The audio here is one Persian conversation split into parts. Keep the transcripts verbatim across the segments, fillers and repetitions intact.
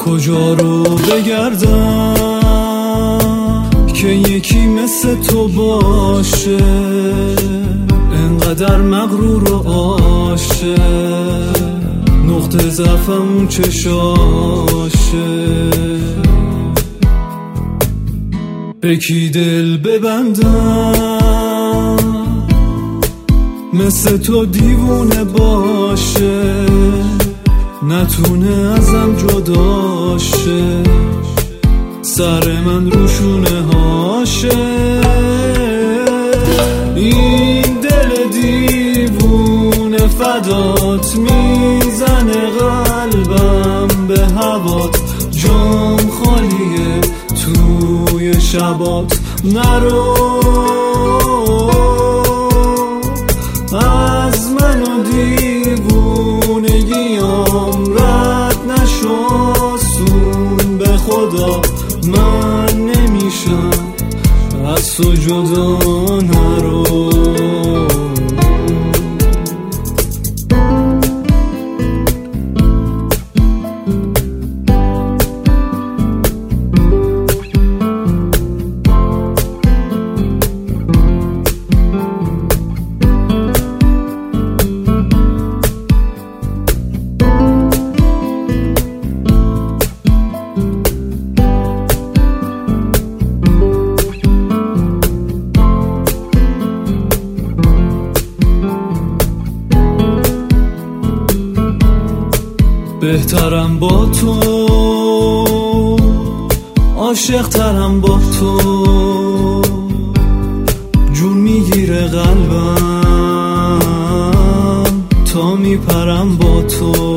کجا رو بگردم که یکی مثل تو باشه، انقدر مغرور و عاشق، نقطه ضعفم اون چشاشه. به کی دل ببندم مثل تو دیوونه باشه، نتونه ازم جداشه، سر من روشونه هاشه. این دل دیوونه فدات، میزنه قلبم به هوات، جام خالیه توی شبات. نرو از من و دیوونگیام، رد نشاسون به خدا، من نمیشم از تو جدا. نرو بهترم با تو، عاشق ترم با تو، جون میگیره قلبم تا میپرم با تو.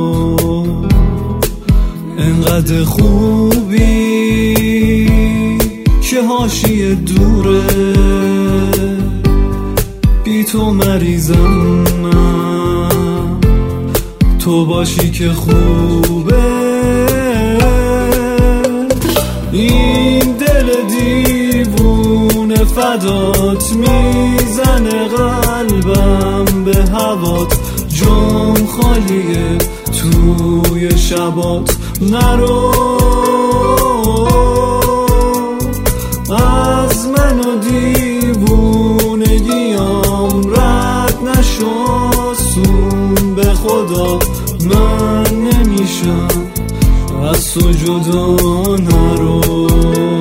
انقدر خوبی که حاشیه دوره، بی تو مریضم من، تو باشی که خوبه. این دل دیوونه فدات، میزنه قلبم به هوات، جام خالیه توی شبات. نرو از من و دیوونگیام، رد نشاسون به خدا، من نمیشم از تو جدا. نرو